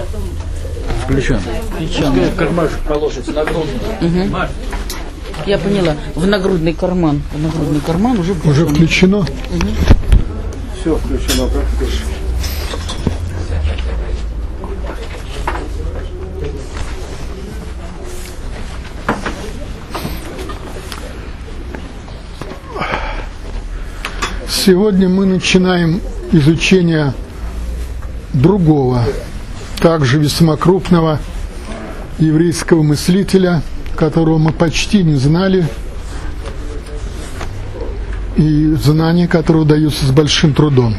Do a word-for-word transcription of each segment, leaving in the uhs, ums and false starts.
Плечом. Плечом. Кармашек положить на грудь. Угу. Я поняла. В нагрудный карман. В нагрудный карман уже включено. Уже включено? Угу. Все включено, практически. Сегодня мы начинаем изучение другого, также весьма крупного еврейского мыслителя, которого мы почти не знали, и знания которого даются с большим трудом.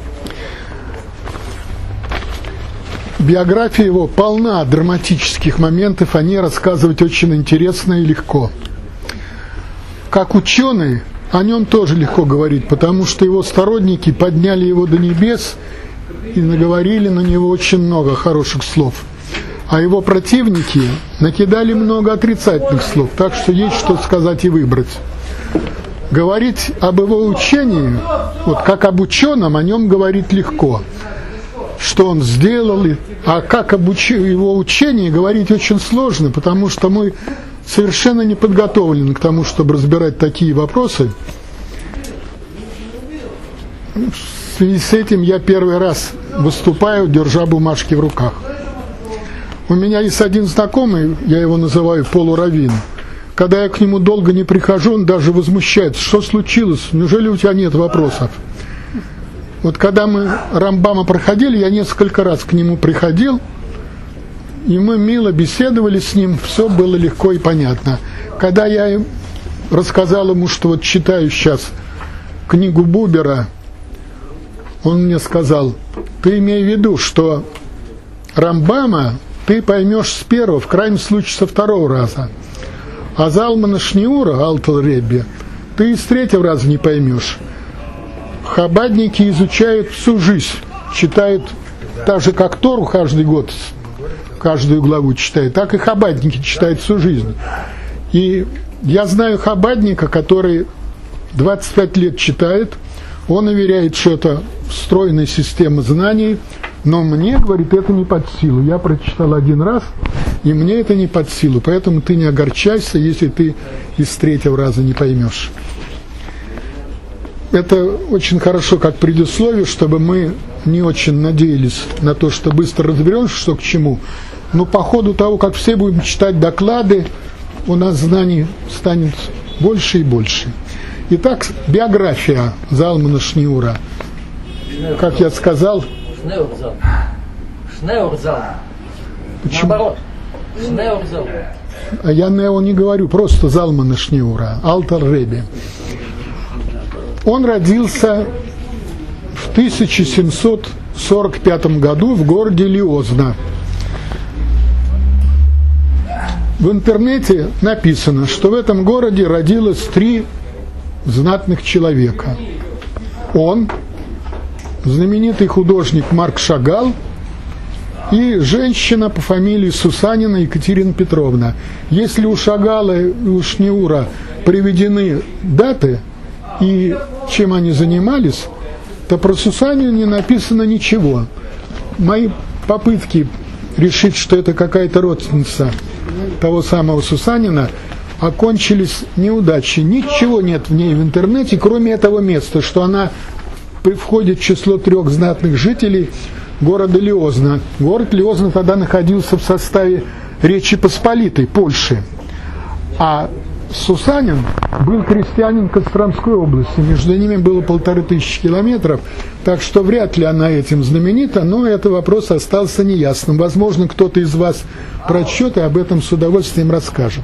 Биография его полна драматических моментов, о ней рассказывать очень интересно и легко. Как ученый, о нем тоже легко говорить, потому что его сторонники подняли его до небес и наговорили на него очень много хороших слов. А его противники накидали много отрицательных слов, так что есть что сказать и выбрать. Говорить об его учении, вот как об ученом, о нем говорить легко. Что он сделал, а как об уч... его учении говорить очень сложно, потому что мы совершенно не подготовлены к тому, чтобы разбирать такие вопросы. В связи с этим я первый раз выступаю, держа бумажки в руках. У меня есть один знакомый, я его называю полураввин. Когда я к нему долго не прихожу, он даже возмущается. Что случилось? Неужели у тебя нет вопросов? Вот когда мы Рамбама проходили, я несколько раз к нему приходил, и мы мило беседовали с ним, все было легко и понятно. Когда я рассказал ему, что вот читаю сейчас книгу Бубера, он мне сказал: ты имей в виду, что Рамбама ты поймешь с первого, в крайнем случае со второго раза. А Залмана Шниура, Алтер Ребби, ты и с третьего раза не поймешь. Хабадники изучают всю жизнь, читают так же, как Тору каждый год, каждую главу читают, так и хабадники читают всю жизнь. И я знаю хабадника, который двадцать пять лет читает, он уверяет, что это встроенная система знаний, но мне, говорит, это не под силу. Я прочитал один раз, и мне это не под силу, поэтому ты не огорчайся, если ты из третьего раза не поймешь. Это очень хорошо как предисловие, чтобы мы не очень надеялись на то, что быстро разберемся, что к чему. Но по ходу того, как все будем читать доклады, у нас знаний станет больше и больше. Итак, биография Залмана Шниура. Как я сказал... Шнеурзал. Шнеурзал. Почему? Наоборот. Шнеурзал. А я Нео не говорю, просто Залмана Шниура, Алтер Ребби. Он родился в тысяча семьсот сорок пятом году в городе Лиозна. В интернете написано, что в этом городе родилось три знатных человека. Он, знаменитый художник Марк Шагал, и женщина по фамилии Сусанина Екатерина Петровна. Если у Шагала и у Шниура приведены даты и чем они занимались, то про Сусанину не написано ничего. Мои попытки решить, что это какая-то родственница того самого Сусанина, окончились неудачей. Ничего нет в ней в интернете, кроме этого места, что она входит в число трех знатных жителей города Лиозна. Город Лиозна тогда находился в составе Речи Посполитой, Польши. А Сусанин был крестьянин Костромской области, между ними было полторы тысячи километров, так что вряд ли она этим знаменита, но этот вопрос остался неясным. Возможно, кто-то из вас прочтет и об этом с удовольствием расскажет.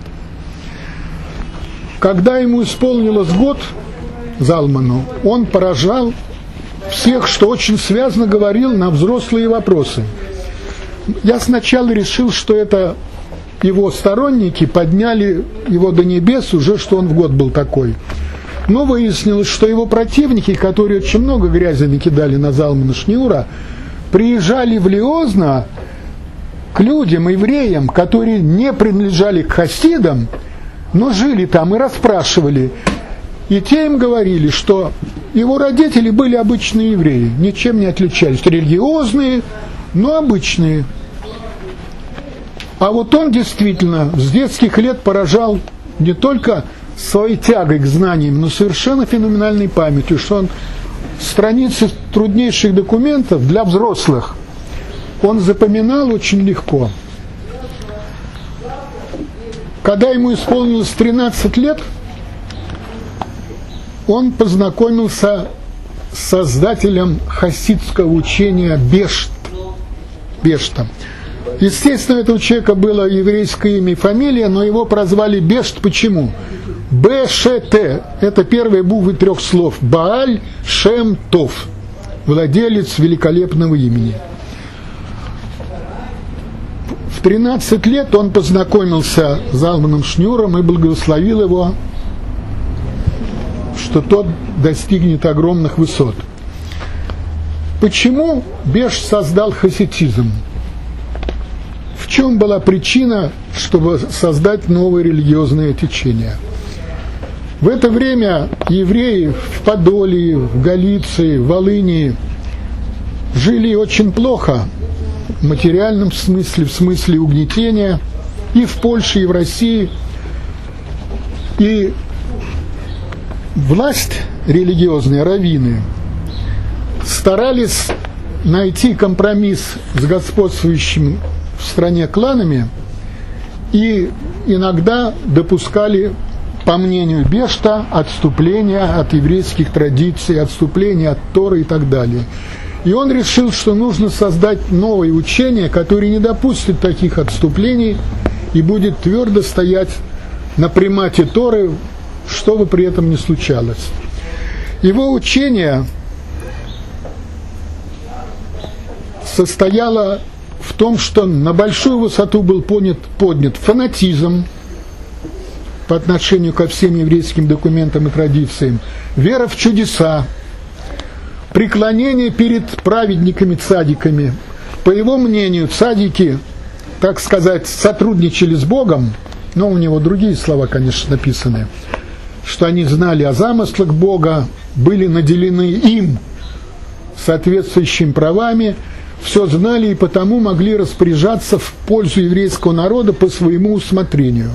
Когда ему исполнилось год, Залману, он поражал всех, что очень связно говорил на взрослые вопросы. Я сначала решил, что это его сторонники подняли его до небес уже, что он в год был такой. Но выяснилось, что его противники, которые очень много грязи накидали на Залмана Шниура, приезжали в Лиозна к людям, евреям, которые не принадлежали к хасидам, но жили там и расспрашивали. И те им говорили, что его родители были обычные евреи, ничем не отличались, религиозные, но обычные. А вот он действительно с детских лет поражал не только своей тягой к знаниям, но совершенно феноменальной памятью, что он страницы труднейших документов для взрослых он запоминал очень легко. Когда ему исполнилось тринадцать лет, он познакомился с создателем хасидского учения Бешт. Бештом. Естественно, у этого человека было еврейское имя и фамилия, но его прозвали Бешт. Почему? Б-Ш-Т. Это первые буквы трех слов. Бааль Шем Тов. Владелец великолепного имени. В тринадцать лет он познакомился с Залманом Шнюром и благословил его, что тот достигнет огромных высот. Почему Бешт создал хасидизм? В чем была причина, чтобы создать новое религиозное течение? В это время евреи в Подолии, в Галиции, в Волыни жили очень плохо в материальном смысле, в смысле угнетения, и в Польше, и в России. И власть религиозная, раввины, старались найти компромисс с господствующим в стране кланами и иногда допускали, по мнению Бешта, отступления от еврейских традиций, отступления от Торы и так далее. И он решил, что нужно создать новое учение, которое не допустит таких отступлений и будет твердо стоять на примате Торы, что бы при этом ни случалось. Его учение состояло в том, что на большую высоту был поднят, поднят фанатизм по отношению ко всем еврейским документам и традициям, вера в чудеса, преклонение перед праведниками-цадиками. По его мнению, цадики, так сказать, сотрудничали с Богом, но у него другие слова, конечно, написаны, что они знали о замыслах Бога, были наделены им соответствующими правами, все знали и потому могли распоряжаться в пользу еврейского народа по своему усмотрению.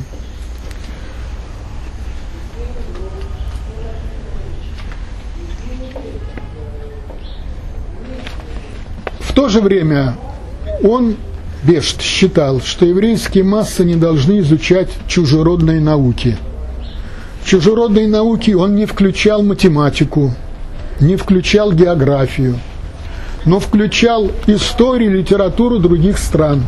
В то же время он, Бешт, считал, что еврейские массы не должны изучать чужеродные науки. В чужеродные науки он не включал математику, не включал географию, но включал историю, литературу других стран.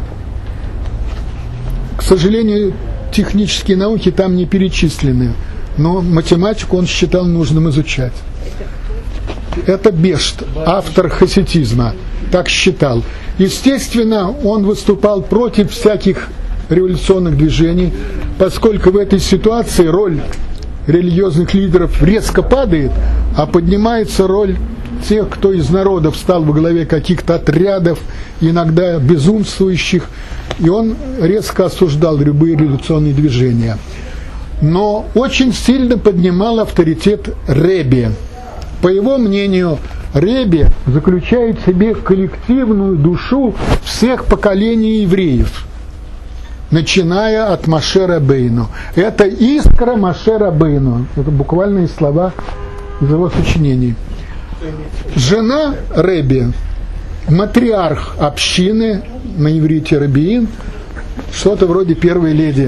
К сожалению, технические науки там не перечислены, но математику он считал нужным изучать. Это Бешт, автор хасидизма, так считал. Естественно, он выступал против всяких революционных движений, поскольку в этой ситуации роль религиозных лидеров резко падает, а поднимается роль тех, кто из народа встал во главе каких-то отрядов, иногда безумствующих, и он резко осуждал любые революционные движения. Но очень сильно поднимал авторитет Ребе. По его мнению, Ребе заключает в себе коллективную душу всех поколений евреев, начиная от Моше Рабейну. Это искра Моше Рабейну. Это буквальные слова из его сочинений. Жена Ребе, матриарх общины, на иврите Рабиин, что-то вроде первой леди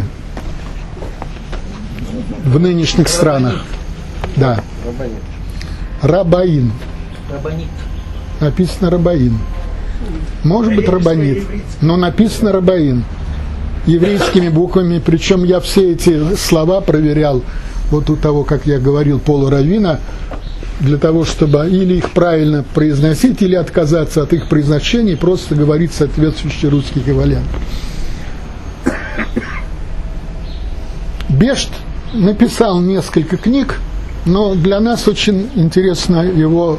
в нынешних странах. Да. Рабаин. Рабанит. Написано Рабаин. Может быть Рабанит, но написано Рабаин еврейскими буквами, причем я все эти слова проверял вот у того, как я говорил, полураввина, для того, чтобы или их правильно произносить, или отказаться от их произношения, просто говорить соответствующий русский эквивалент. Бешт написал несколько книг, но для нас очень интересны его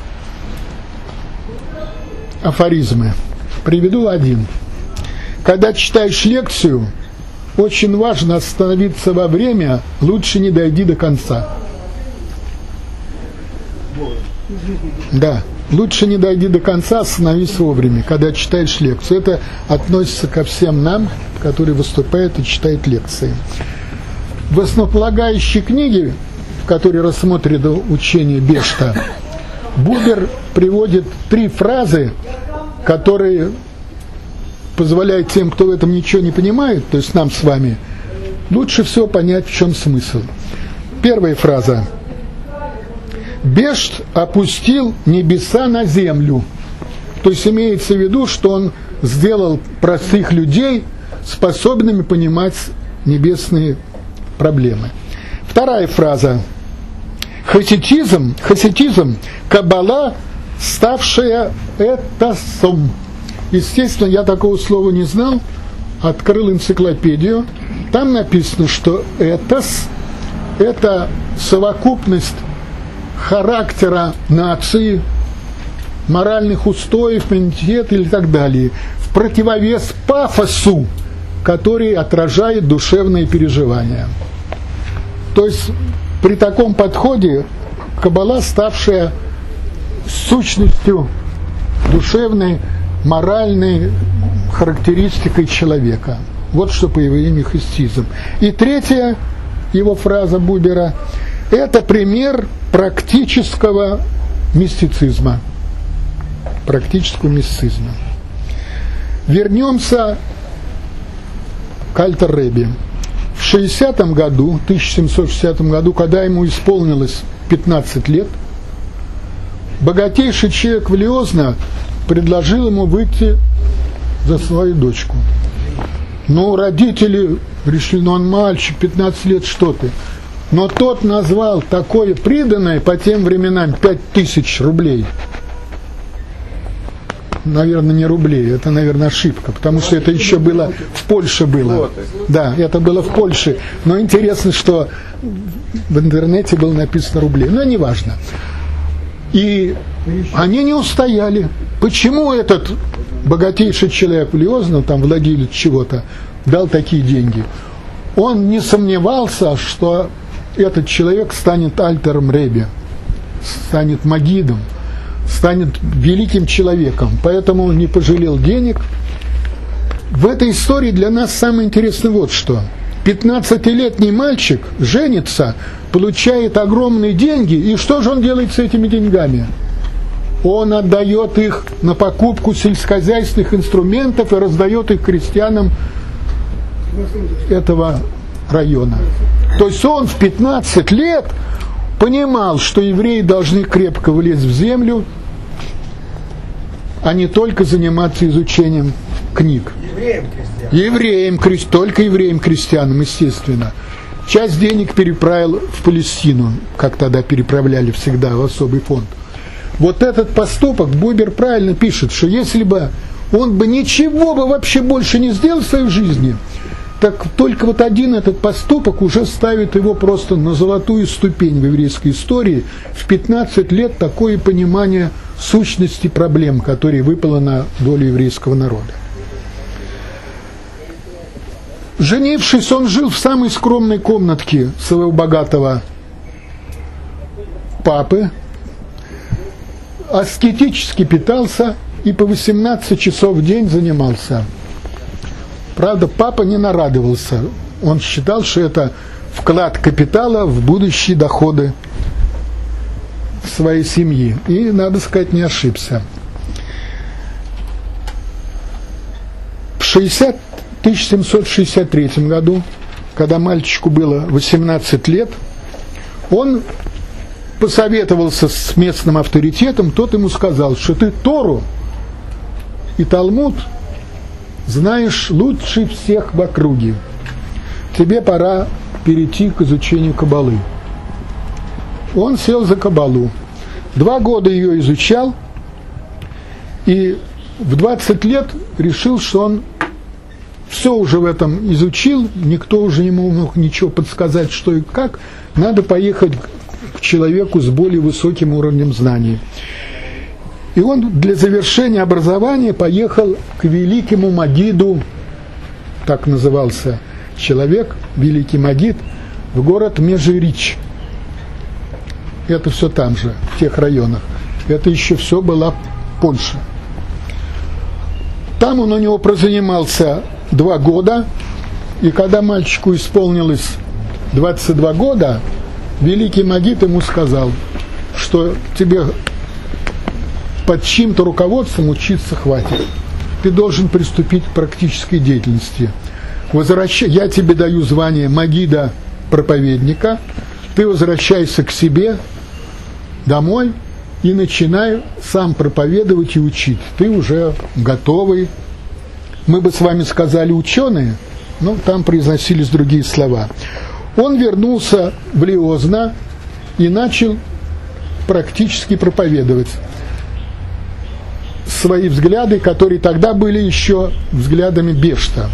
афоризмы. Приведу один. Когда читаешь лекцию, очень важно остановиться во время, лучше не дойди до конца. Да. лучше не дойди до конца, остановись вовремя, когда читаешь лекцию. Это относится ко всем нам, которые выступают и читают лекции. В основополагающей книге, в которой рассмотрено учение Бешта, Бубер приводит три фразы, которые позволяют тем, кто в этом ничего не понимает, то есть нам с вами, лучше всего понять, в чем смысл. Первая фраза. Бешт опустил небеса на землю. То есть имеется в виду, что он сделал простых людей способными понимать небесные проблемы. Вторая фраза. Хасидизм, хасидизм, каббала, ставшая этосом. Естественно, я такого слова не знал, открыл энциклопедию. Там написано, что этос – это совокупность характера нации, моральных устоев, менталитета и так далее, в противовес пафосу, который отражает душевные переживания. То есть при таком подходе каббала, ставшая сущностью душевной, моральной характеристикой человека. Вот что по явлению хасидизм. И третья его фраза Бубера – это пример практического мистицизма. Практического мистицизма. Вернемся к Альтер-Ребе. В шестидесятом году, тысяча семьсот шестидесятом году, когда ему исполнилось пятнадцать лет, богатейший человек в Лиозно предложил ему выйти за свою дочку. Но родители решили, ну он мальчик, пятнадцать лет, что ты. Но тот назвал такое приданое по тем временам пять тысяч рублей. Наверное, не рублей, это, наверное, ошибка, потому что это еще было, в Польше было. Да, это было в Польше. Но интересно, что в интернете было написано рублей. Но не важно. И они не устояли. Почему этот богатейший человек в Лиозно, там владелец чего-то, дал такие деньги? Он не сомневался, что этот человек станет Альтером Ребе, станет Магидом, станет великим человеком, поэтому не пожалел денег. В этой истории для нас самое интересное вот что. пятнадцатилетний мальчик женится, получает огромные деньги, и что же он делает с этими деньгами? Он отдает их на покупку сельскохозяйственных инструментов и раздает их крестьянам этого района. То есть он в пятнадцать лет понимал, что евреи должны крепко влезть в землю, а не только заниматься изучением книг. Евреям крестьянам. Только евреям-крестьянам, естественно. Часть денег переправил в Палестину, как тогда переправляли всегда в особый фонд. Вот этот поступок, Бубер правильно пишет, что если бы он бы ничего бы вообще больше не сделал в своей жизни, так только вот один этот поступок уже ставит его просто на золотую ступень в еврейской истории. В пятнадцать лет такое понимание сущности проблем, которые выпало на долю еврейского народа. Женившись, он жил в самой скромной комнатке своего богатого папы, аскетически питался и по восемнадцать часов в день занимался. Правда, папа не нарадовался. Он считал, что это вклад капитала в будущие доходы своей семьи. И, надо сказать, не ошибся. В тысяча семьсот шестьдесят третьем году, когда мальчику было восемнадцать лет, он посоветовался с местным авторитетом, тот ему сказал, что ты Тору и Талмуд знаешь лучше всех в округе. Тебе пора перейти к изучению каббалы. Он сел за каббалу. Два года ее изучал, и в двадцать лет решил, что он все уже в этом изучил, никто уже не мог ничего подсказать, что и как. Надо поехать к человеку с более высоким уровнем знаний. И он для завершения образования поехал к великому Магиду, так назывался человек, великий Магид, в город Межирич. Это все там же, в тех районах. Это еще все была Польша. Там он у него прозанимался два года, и когда мальчику исполнилось двадцать два года, великий Магид ему сказал, что тебе под чьим-то руководством учиться хватит. Ты должен приступить к практической деятельности. Возвращай, я тебе даю звание Магида проповедника, ты возвращайся к себе домой и начинай сам проповедовать и учить. Ты уже готовый. Мы бы с вами сказали ученые, но там произносились другие слова. Он вернулся в Лиозно и начал практически проповедовать свои взгляды, которые тогда были еще взглядами Бешта.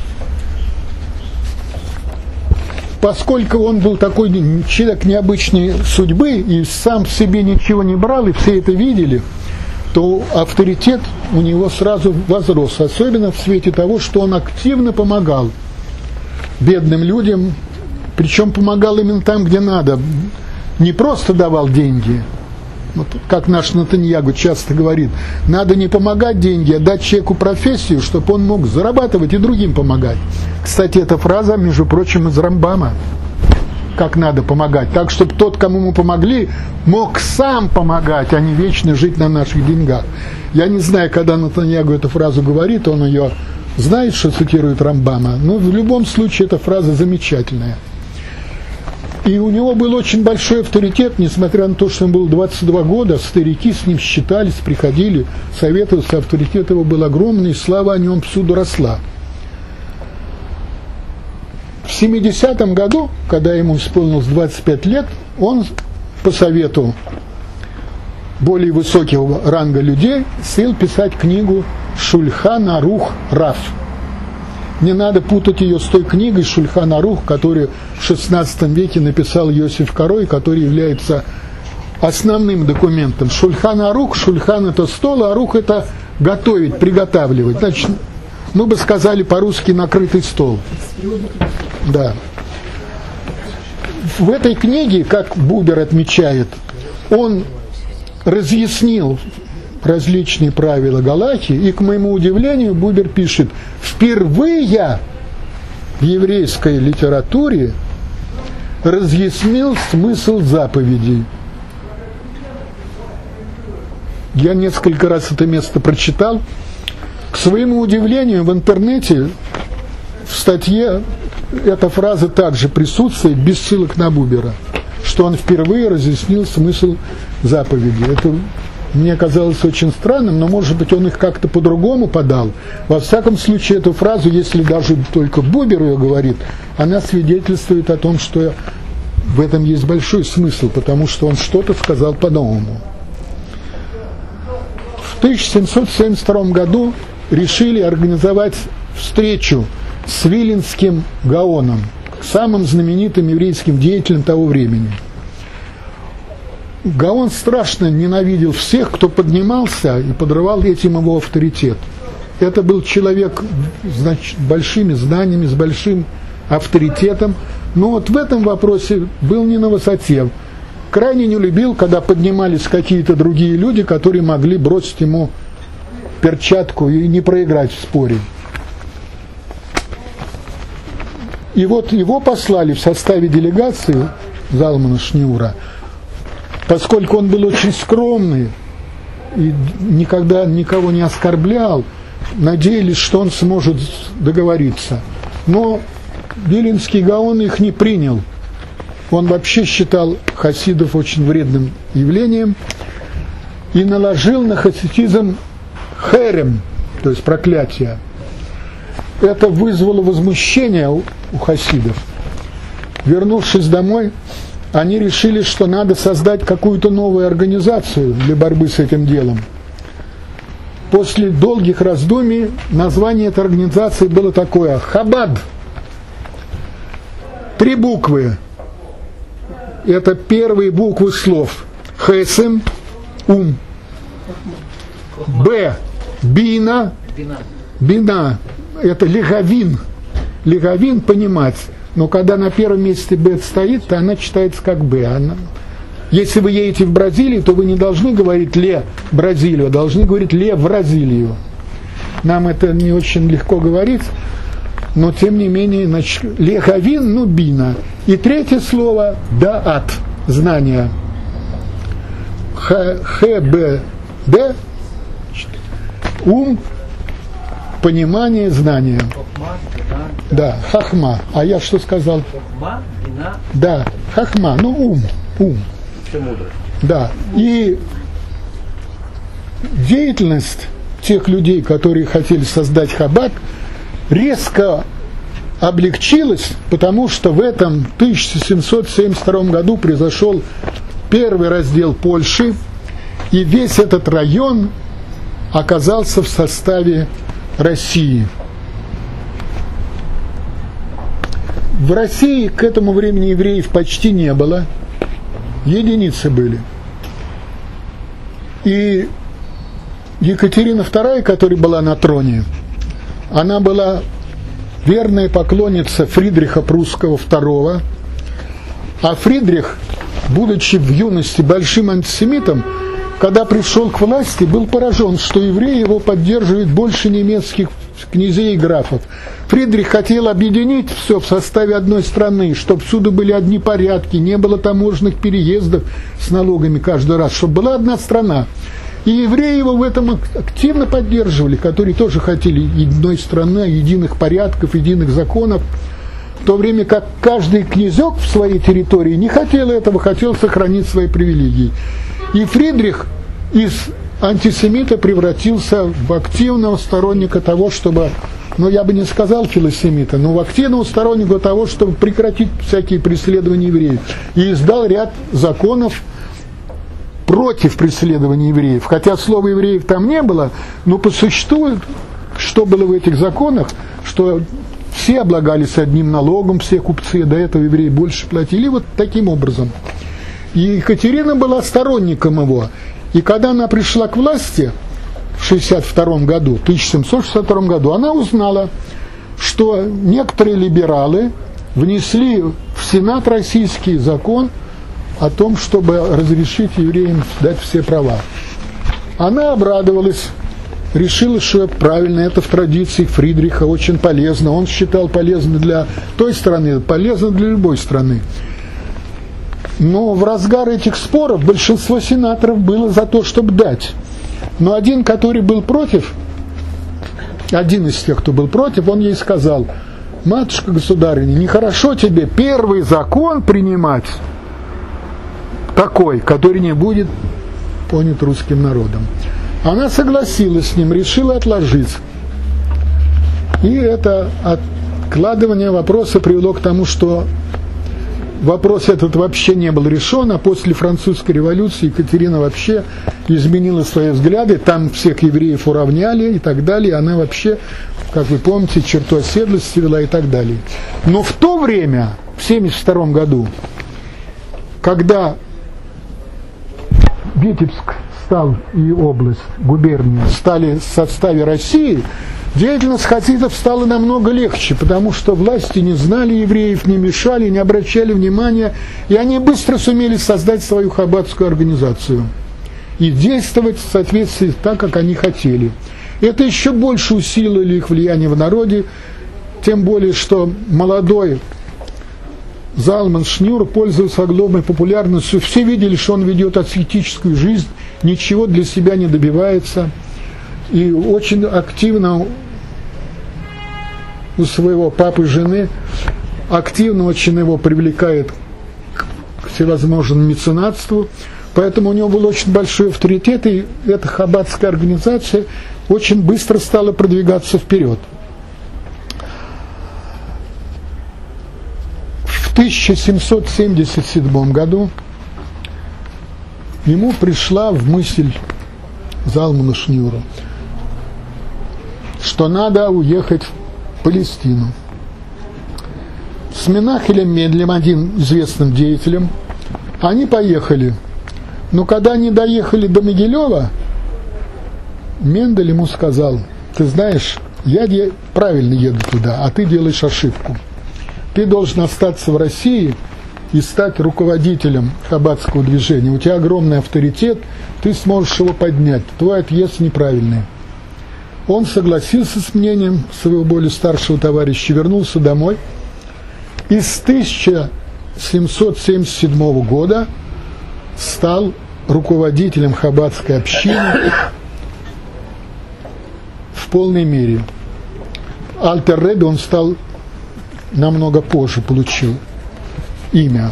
Поскольку он был такой человек необычной судьбы и сам в себе ничего не брал, и все это видели, то авторитет у него сразу возрос, особенно в свете того, что он активно помогал бедным людям, причем помогал именно там, где надо. Не просто давал деньги, вот как наш Натаньягу часто говорит, надо не помогать деньги, а дать человеку профессию, чтобы он мог зарабатывать и другим помогать. Кстати, эта фраза, между прочим, из Рамбама, как надо помогать, так, чтобы тот, кому мы помогли, мог сам помогать, а не вечно жить на наших деньгах. Я не знаю, когда Натаньягу эту фразу говорит, он ее знает, что цитирует Рамбама, но в любом случае эта фраза замечательная. И у него был очень большой авторитет, несмотря на то, что ему было двадцать два года, старики с ним считались, приходили, советовались, авторитет его был огромный, и слава о нем всюду росла. В семидесятом году, когда ему исполнилось двадцать пять лет, он по совету более высокого ранга людей сел писать книгу «Шульхан Арух Раф». Не надо путать ее с той книгой «Шульхан Арух», которую в шестнадцатом веке написал Йосиф Карой, который является основным документом. Шульхан Арух, Шульхан – это стол, а Арух – это готовить, приготавливать. Значит, мы бы сказали по-русски «накрытый стол». Да. В этой книге, как Бубер отмечает, он разъяснил различные правила галахи, и, к моему удивлению, Бубер пишет, впервые в еврейской литературе разъяснил смысл заповедей. Я несколько раз это место прочитал. К своему удивлению, в интернете в статье эта фраза также присутствует, без ссылок на Бубера, что он впервые разъяснил смысл заповедей. Это мне казалось очень странным, но, может быть, он их как-то по-другому подал. Во всяком случае, эту фразу, если даже только Бубер ее говорит, она свидетельствует о том, что в этом есть большой смысл, потому что он что-то сказал по-новому. В тысяча семьсот семьдесят втором году решили организовать встречу с Виленским Гаоном, самым знаменитым еврейским деятелем того времени. Гаон страшно ненавидел всех, кто поднимался и подрывал этим его авторитет. Это был человек с большими знаниями, с большим авторитетом, но вот в этом вопросе был не на высоте. Крайне не любил, когда поднимались какие-то другие люди, которые могли бросить ему перчатку и не проиграть в споре. И вот его послали в составе делегации Залмана Шнюра, поскольку он был очень скромный и никогда никого не оскорблял, надеялись, что он сможет договориться. Но Виленский Гаон их не принял. Он вообще считал хасидов очень вредным явлением и наложил на хасидизм херем, то есть проклятие. Это вызвало возмущение у, у хасидов. Вернувшись домой, они решили, что надо создать какую-то новую организацию для борьбы с этим делом. После долгих раздумий название этой организации было такое: Хабад. Три буквы. Это первые буквы слов. Хесем, ум. Б. Бина. Бина. Это легавин. Легавин — понимать. Но когда на первом месте Б стоит, то она читается как Б. Она, если вы едете в Бразилию, то вы не должны говорить «ле Бразилию», а должны говорить «ле Бразилию». Нам это не очень легко говорить, но тем не менее, значит, «ле гавин», ну, бина. И третье слово «даат», знание. Х-Б-Д, ум, понимание, знание. Да, хахма. А я что сказал? Хохма, бина. Да, хахма, ну ум, ум. Да. И деятельность тех людей, которые хотели создать Хаббат, резко облегчилась, потому что в этом тысяча семьсот семьдесят втором году произошел первый раздел Польши, и весь этот район оказался в составе России. В России к этому времени евреев почти не было, единицы были. И Екатерина вторая, которая была на троне, она была верная поклонница Фридриха Прусского второго, а Фридрих, будучи в юности большим антисемитом, когда пришел к власти, был поражен, что евреи его поддерживают больше немецких князей и графов. Фридрих хотел объединить все в составе одной страны, чтобы всюду были одни порядки, не было таможенных переездов с налогами каждый раз, чтобы была одна страна. И евреи его в этом активно поддерживали, которые тоже хотели единой страны, единых порядков, единых законов, в то время как каждый князек в своей территории не хотел этого, хотел сохранить свои привилегии. И Фридрих из антисемита превратился в активного сторонника того, чтобы, ну я бы не сказал филосемита, но в активного сторонника того, чтобы прекратить всякие преследования евреев. И издал ряд законов против преследования евреев. Хотя слова евреев там не было, но по существу, что было в этих законах, что все облагались одним налогом, все купцы, до этого евреи больше платили, вот таким образом. И Екатерина была сторонником его. И когда она пришла к власти в шестьдесят втором году, тысяча семьсот шестьдесят втором году, она узнала, что некоторые либералы внесли в Сенат российский закон о том, чтобы разрешить евреям дать все права. Она обрадовалась, решила, что правильно, это в традиции Фридриха, очень полезно. Он считал полезно для той страны, полезно для любой страны. Но в разгар этих споров большинство сенаторов было за то, чтобы дать. Но один, который был против, один из тех, кто был против, он ей сказал: матушка государыня, нехорошо тебе первый закон принимать такой, который не будет понят русским народом. Она согласилась с ним, решила отложить. И это откладывание вопроса привело к тому, что вопрос этот вообще не был решен, а после французской революции Екатерина вообще изменила свои взгляды, там всех евреев уравняли и так далее, она вообще, как вы помните, черту оседлости вела и так далее. Но в то время, в семьдесят втором году, когда Витебск стал и область, губерния стали в составе России, деятельность хасидов стала намного легче, потому что власти не знали евреев, не мешали, не обращали внимания, и они быстро сумели создать свою хаббатскую организацию и действовать в соответствии так, как они хотели. Это еще больше усилило их влияние в народе, тем более, что молодой Залман Шнюр пользовался огромной популярностью. Все видели, что он ведет аскетическую жизнь, ничего для себя не добивается. И очень активно у своего папы и жены, активно очень его привлекает к всевозможному меценатству. Поэтому у него был очень большой авторитет, и эта хаббатская организация очень быстро стала продвигаться вперед. В тысяча семьсот семьдесят седьмом году ему пришла в мысль Залману Шнюру, что надо уехать в Палестину. С Менахелем Менделем, один известным деятелем, они поехали. Но когда они доехали до Могилева, Мендель ему сказал: ты знаешь, я правильно еду туда, а ты делаешь ошибку. Ты должен остаться в России и стать руководителем хаббатского движения. У тебя огромный авторитет, ты сможешь его поднять. Твой отъезд неправильный. Он согласился с мнением своего более старшего товарища, вернулся домой. И с тысяча семьсот семьдесят седьмого года стал руководителем хаббатской общины в полной мере. Альтер Ребе он стал намного позже, получил имя.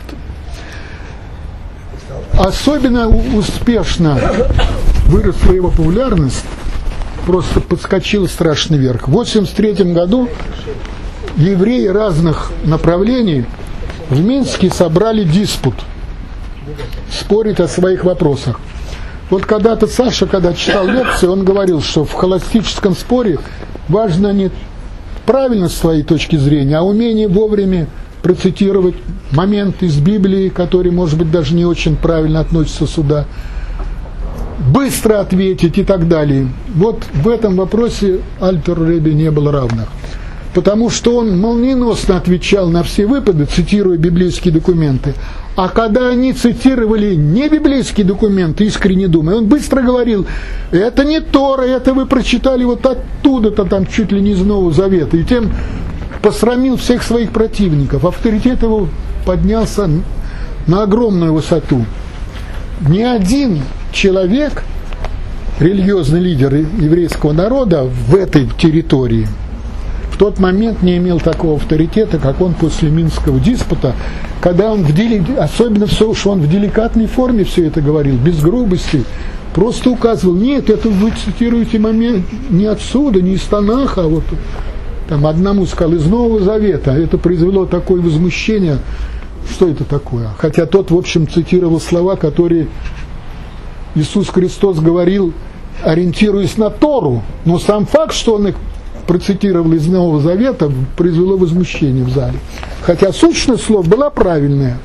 Особенно успешно выросла его популярность, просто подскочила страшно вверх. В восемьдесят третьем году евреи разных направлений в Минске собрали диспут, спорить о своих вопросах. Вот когда-то Саша, когда читал лекции, он говорил, что в холостическом споре важно не правильность своей точки зрения, а умение вовремя процитировать момент из Библии, который, может быть, даже не очень правильно относится сюда, быстро ответить и так далее. Вот в этом вопросе Альтеру Ребе не было равных. Потому что он молниеносно отвечал на все выпады, цитируя библейские документы. А когда они цитировали не библейские документы, искренне думая, он быстро говорил: это не Тора, это вы прочитали вот оттуда-то, там чуть ли не из Нового Завета. И тем посрамил всех своих противников. Авторитет его поднялся на огромную высоту. Ни один человек, религиозный лидер еврейского народа в этой территории, в тот момент не имел такого авторитета, как он после Минского диспута, когда он, в дели... особенно все, что он в деликатной форме все это говорил, без грубости, просто указывал: нет, это вы цитируете момент не отсюда, не из Танаха, а вот там одному сказал из Нового Завета. Это произвело такое возмущение, что это такое. Хотя тот, в общем, цитировал слова, которые Иисус Христос говорил, ориентируясь на Тору, но сам факт, что он их процитировал из Нового Завета, произвело возмущение в зале. Хотя сущность слов была правильная.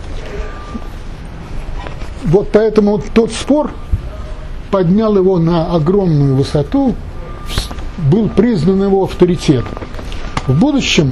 Вот поэтому вот тот спор поднял его на огромную высоту, был признан его авторитет. В будущем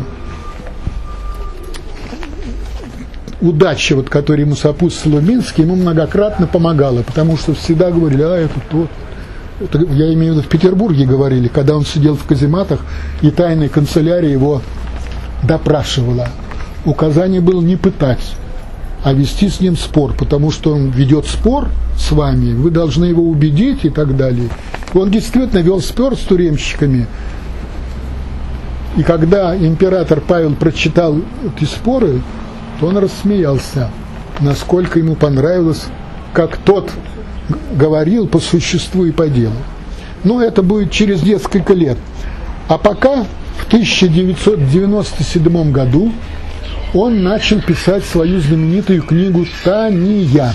удача, вот, которая ему сопутствовала в Минске, ему многократно помогала, потому что всегда говорили: а это тот. Это, я имею в виду, в Петербурге говорили, когда он сидел в казематах, и тайная канцелярия его допрашивала. Указание было не пытать, а вести с ним спор, потому что он ведет спор с вами, вы должны его убедить и так далее. И он действительно вел спор с тюремщиками. И когда император Павел прочитал эти споры, то он рассмеялся, насколько ему понравилось, как тот говорил по существу и по делу. Но это будет через несколько лет. А пока в тысяча девятьсот девяносто седьмом году он начал писать свою знаменитую книгу «Тания».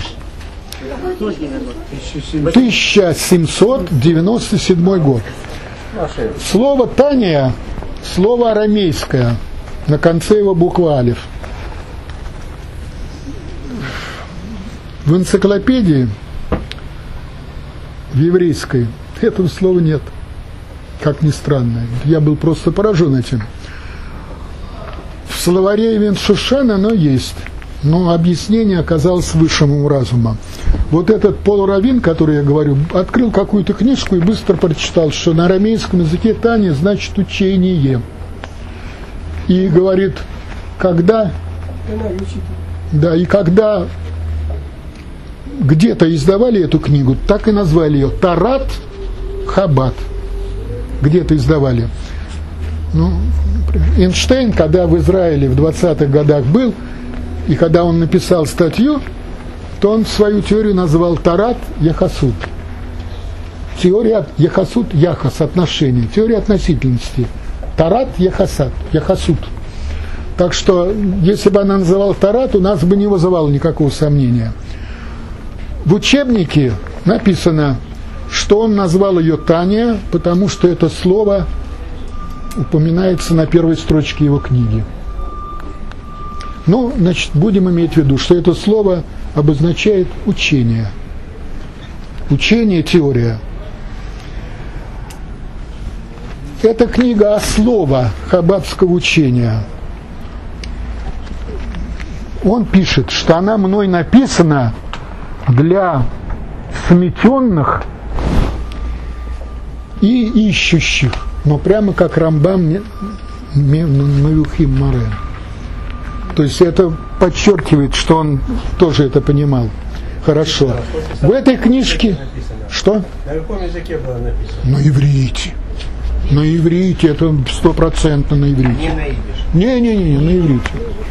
тысяча семьсот девяносто седьмой год. Слово «Тания» – слово арамейское, на конце его буква алиф. В энциклопедии в еврейской этого слова нет, как ни странно. Я был просто поражен этим. В словаре Ивен Шушан оно есть, но объяснение оказалось выше моего разума. Вот этот полураввин, который я говорю, открыл какую-то книжку и быстро прочитал, что на арамейском языке Таня значит учение. И говорит, когда... Да, и когда где-то издавали эту книгу, так и назвали ее Тарат Хаббат. Где-то издавали. Ну, Эйнштейн, когда в Израиле в двадцатых годах был, и когда он написал статью, то он свою теорию назвал Тарат Яхасут. Теория Яхасут, Яхас, отношения. Теория относительности. Тарат Яхасат, Яхасут. Так что, если бы она называла Тарат, у нас бы не вызывало никакого сомнения. В учебнике написано, что он назвал ее Тания, потому что это слово упоминается на первой строчке его книги. Ну, значит, будем иметь в виду, что это слово обозначает учение. Учение, теория. Это книга основа хаббатского учения. он пишет, что она мной написана для сметенных и ищущих, но прямо как Рамбам Мевухим Море. То есть это подчеркивает, что он тоже это понимал. Хорошо. В этой книжке... Что? На каком языке было написано? На иврите. На иврите, это стопроцентно на иврите. Не на идиш. Не-не-не, на иврите.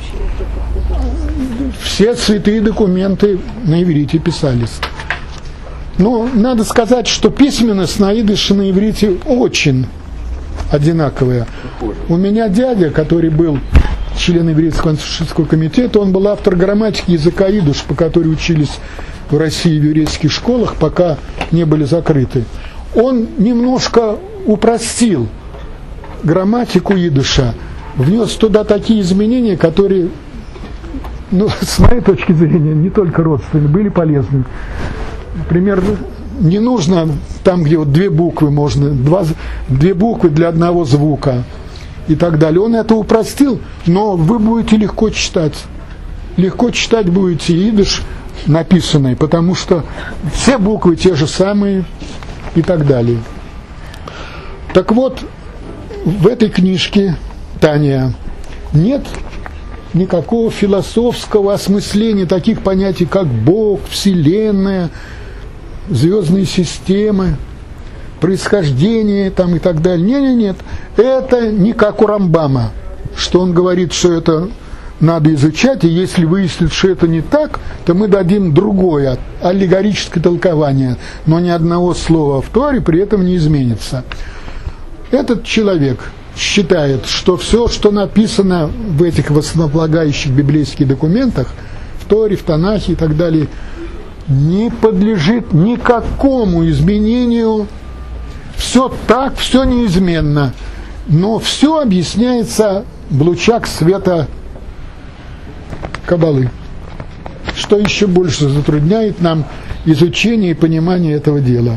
Все святые документы на иврите писались. Но надо сказать, что письменность на идише и на иврите очень одинаковая. У меня дядя, который был член еврейского конституционного комитета, он был автор грамматики языка идиш, по которой учились в России в еврейских школах, пока не были закрыты. Он немножко упростил грамматику идиша, внес туда такие изменения, которые, ну, с моей точки зрения, не только родственные, были полезны. Например, не нужно там, где вот две буквы можно, два, две буквы для одного звука и так далее. Он это упростил, но вы будете легко читать. Легко читать будете идиш написанный, потому что все буквы те же самые и так далее. Так вот, в этой книжке, Таня, нет никакого философского осмысления таких понятий, как Бог, Вселенная, звездные системы, происхождение там и так далее. Нет, нет, нет. Это не как у Рамбама, что он говорит, что это надо изучать, и если выяснится, что это не так, то мы дадим другое, аллегорическое толкование, но ни одного слова в Торе при этом не изменится. Этот человек считает, что все, что написано в этих основополагающих библейских документах, в Торе, в Танахе и так далее, не подлежит никакому изменению. Все так, все неизменно. Но все объясняется в лучах света Каббалы, что еще больше затрудняет нам изучение и понимание этого дела.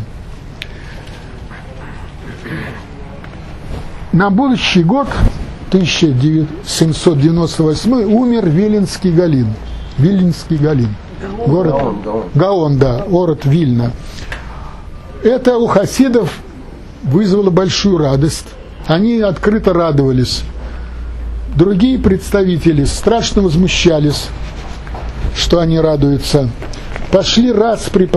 На будущий год, тысяча семьсот девяносто восьмой, умер Виленский Галин. Виленский Галин. Город Гаон, Гаон. Гаон, да, город Вильна. Это у хасидов вызвало большую радость. Они открыто радовались. Другие представители страшно возмущались, что они радуются. Пошли распри